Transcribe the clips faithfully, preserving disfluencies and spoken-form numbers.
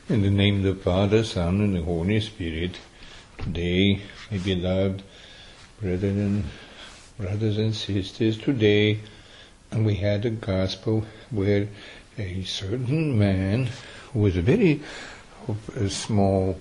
In the name of the Father, Son, and the Holy Spirit, today, my beloved brethren, brothers and sisters, today we had a gospel where a certain man who was very a small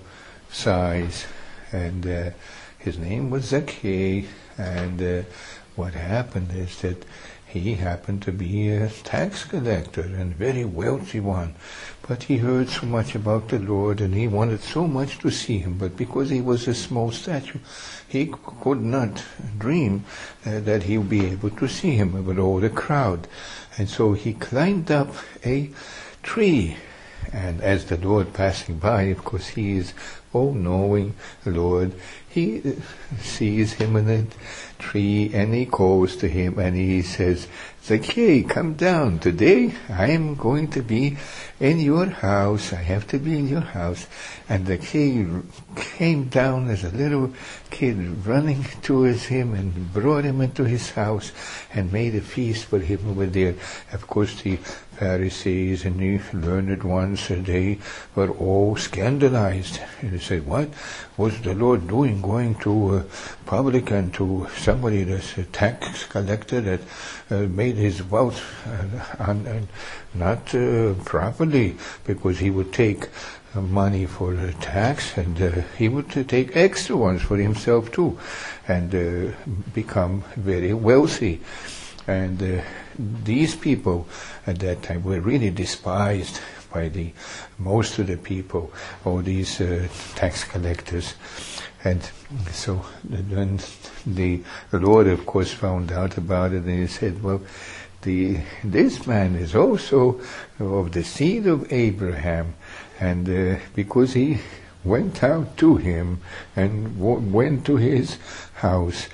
size, and uh, his name was Zacchaeus, and uh, what happened is that he happened to be a tax collector and a very wealthy one. But he heard so much about the Lord and he wanted so much to see him. But because he was a small stature, he c- could not dream uh, that he would be able to see him with all the crowd. And so he climbed up a tree. And as the Lord passing by, of course he is all-knowing Lord, he uh, sees him in a tree and he calls to him and he says, Zacchaeus, come down. Today I am going to be in your house. I have to be in your house. And Zacchaeus came down as a little kid, running towards him and brought him into his house and made a feast for him over there. Of course, the Pharisees and the learned ones, they were all scandalized. And they said, what was the Lord doing, going to a publican, to somebody that's a tax collector that uh, made his wealth uh, un, un, not uh, properly, because he would take uh, money for the tax and uh, he would uh, take extra ones for himself too and uh, become very wealthy. And uh, these people at that time were really despised by the most of the people, all these uh, tax collectors. And so when the Lord, of course, found out about it, and he said, well, the this man is also of the seed of Abraham, and uh, because he went out to him and w- went to his house,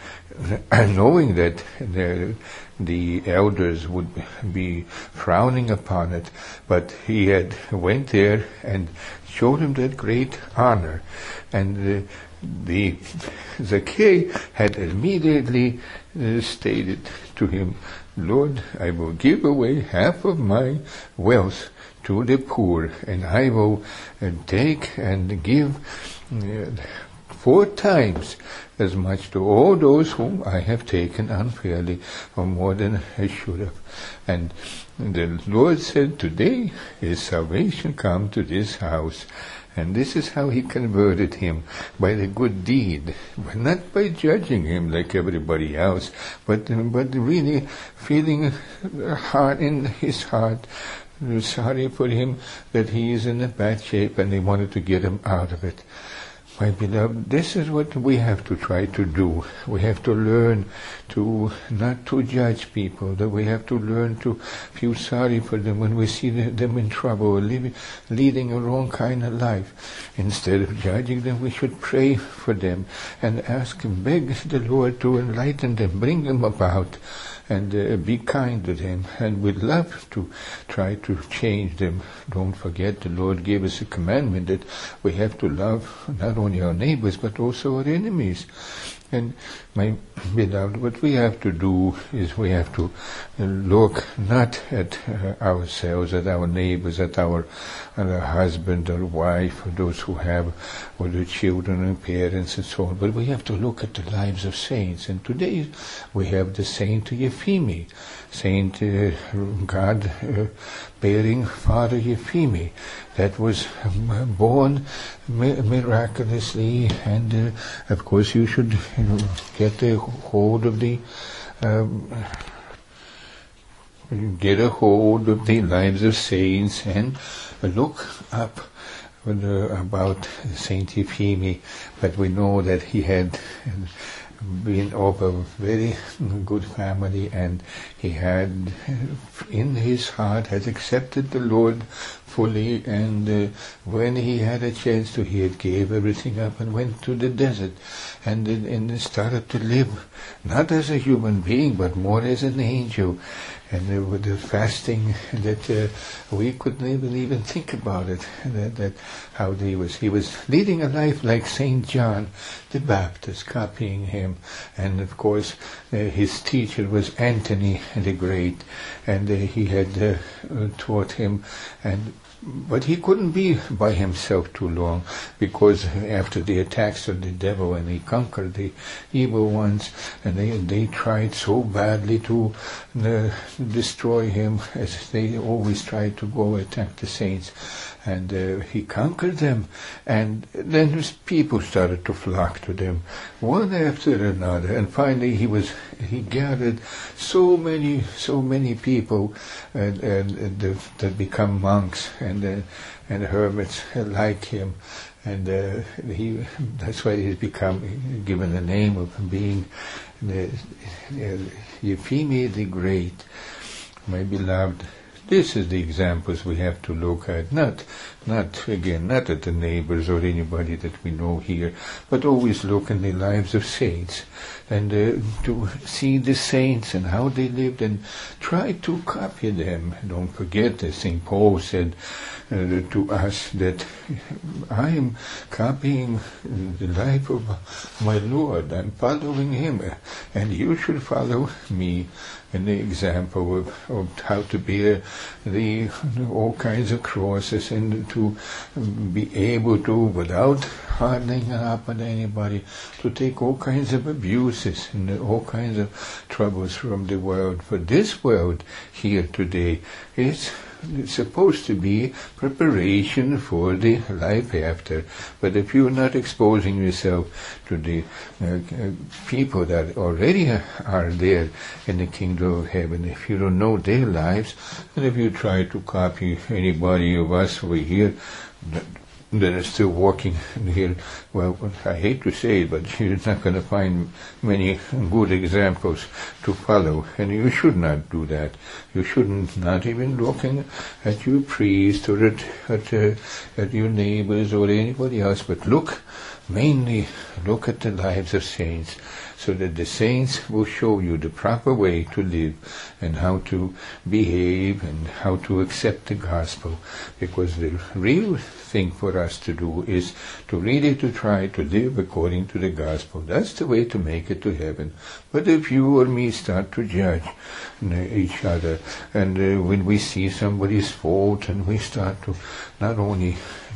knowing that the, the elders would be frowning upon it, but he had went there and showed him that great honor. And uh, the Zacchaeus had immediately uh, stated to him, Lord, I will give away half of my wealth to the poor, and I will uh, take and give uh, four times as much to all those whom I have taken unfairly, or more than I should have. And the Lord said, today is salvation come to this house. And this is how he converted him, by the good deed, but not by judging him like everybody else, but but really feeling hard in his heart, sorry for him that he is in a bad shape, and they wanted to get him out of it. My beloved, this is what we have to try to do. We have to learn to not to judge people, that we have to learn to feel sorry for them when we see them in trouble or living, leading a wrong kind of life. Instead of judging them, we should pray for them and ask and beg the Lord to enlighten them, bring them about, and uh, be kind to them, and with love to try to change them. Don't forget, the Lord gave us a commandment that we have to love not only our neighbors but also our enemies. And my beloved, what we have to do is we have to look not at uh, ourselves, at our neighbors, at our, at our husband or wife, or those who have, or the children and parents and so on, but we have to look at the lives of saints. And today we have the Saint Euphemie, Saint uh, God-bearing uh, Father Euphemie, that was um, born mi- miraculously, and uh, of course you should you know, get a hold of the um, get a hold of the lives of saints and look up uh, about Saint Euphemie. But we know that he had been of a very good family, and he had in his heart has accepted the Lord fully, and uh, when he had a chance to, he had gave everything up and went to the desert and, and started to live not as a human being but more as an angel. And uh, with the fasting that uh, we couldn't even even think about it, that, that how he was he was leading a life like Saint John the Baptist, copying him. And of course uh, his teacher was Anthony the Great, and uh, he had uh, uh, taught him and But he couldn't be by himself too long, because after the attacks of the devil, and he conquered the evil ones, and they they tried so badly to uh, destroy him, as they always tried to go attack the saints. And uh, he conquered them, and then his people started to flock to them, one after another. And finally, he was he gathered so many so many people, and and, and the, that become monks and uh, and hermits like him, and uh, he that's why he's become given the name of being the uh, Euphemia the Great, my beloved. This is the examples we have to look at, not, not again, not at the neighbors or anybody that we know here, but always look in the lives of saints, and uh, to see the saints and how they lived, and try to copy them. Don't forget that Saint Paul said uh, to us that I am copying the life of my Lord. I'm following Him, and you should follow me. And the example of, of how to bear the all kinds of crosses, and to be able to, without hardening up on anybody, to take all kinds of abuses and all kinds of troubles from the world. For this world here today is it's supposed to be preparation for the life after. But if you're not exposing yourself to the uh, uh, people that already are there in the kingdom of heaven, if you don't know their lives, and if you try to copy anybody of us over here that, that is still walking here, well, I hate to say it, but you're not going to find many good examples to follow, and you should not do that. You shouldn't, not even looking at your priest or at at, uh, at your neighbors or anybody else, but look, mainly look at the lives of saints, so that the saints will show you the proper way to live and how to behave and how to accept the gospel. Because the real thing for us to do is to really to try to live according to the gospel. That's the way to make it to heaven. But if you or me start to judge each other, and uh, when we see somebody's fault, and we start to not only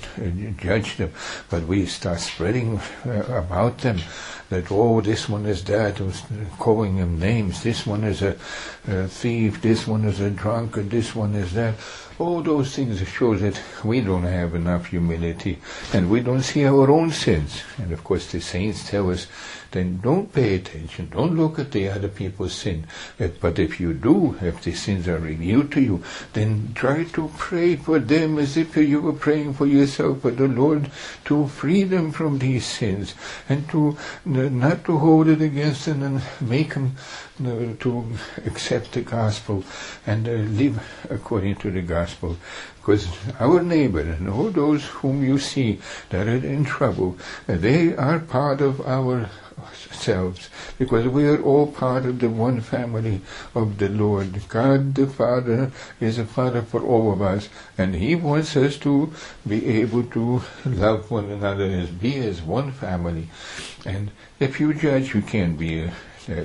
judge them, but we start spreading uh, about them, that, oh, this one is that, calling them names, this one is a, a thief, this one is a drunkard, this one is that. All those things show that we don't have enough humility, and we don't see our own sins. And of course the saints tell us, then don't pay attention, don't look at the other people's sin. But if you do, if the sins are revealed to you, then try to pray for them as if you were praying for yourself, for the Lord to free them from these sins, and to not to hold it against them, and make them uh, to accept the gospel and uh, live according to the gospel. Because our neighbor and all those whom you see that are in trouble, uh, they are part of our selves, because we are all part of the one family of the Lord. God the Father is a Father for all of us, and He wants us to be able to love one another, as be as one family. And if you judge, you can't be a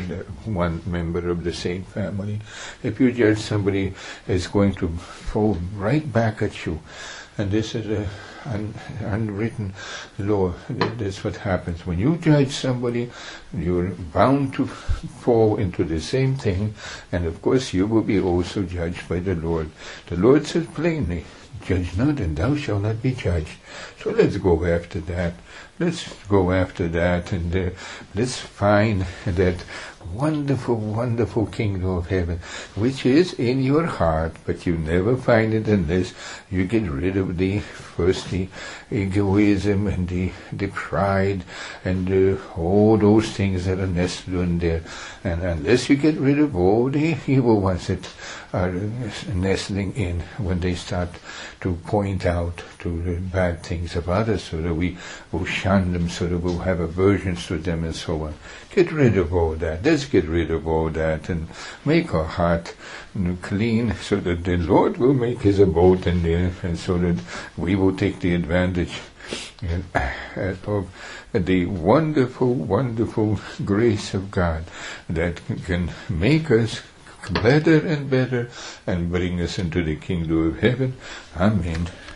one member of the same family. If you judge, somebody is going to fall right back at you. And this is a un, unwritten law. That's what happens. When you judge somebody, you're bound to fall into the same thing, and of course you will be also judged by the Lord. The Lord says plainly, judge not, and thou shalt not be judged. So let's go after that. Let's go after that, and uh, let's find that wonderful, wonderful kingdom of heaven, which is in your heart, but you never find it unless you get rid of the, first the egoism and the, the pride and uh, all those things that are nestled in there. And unless you get rid of all the evil ones that are nestling in, when they start to point out to the bad things of others, so that we will shun them, so that we'll have aversions to them and so on. Get rid of all that. Let's get rid of all that and make our heart clean, so that the Lord will make His abode in there, and so that we will take the advantage of the wonderful, wonderful grace of God that can make us better and better and bring us into the kingdom of heaven. Amen.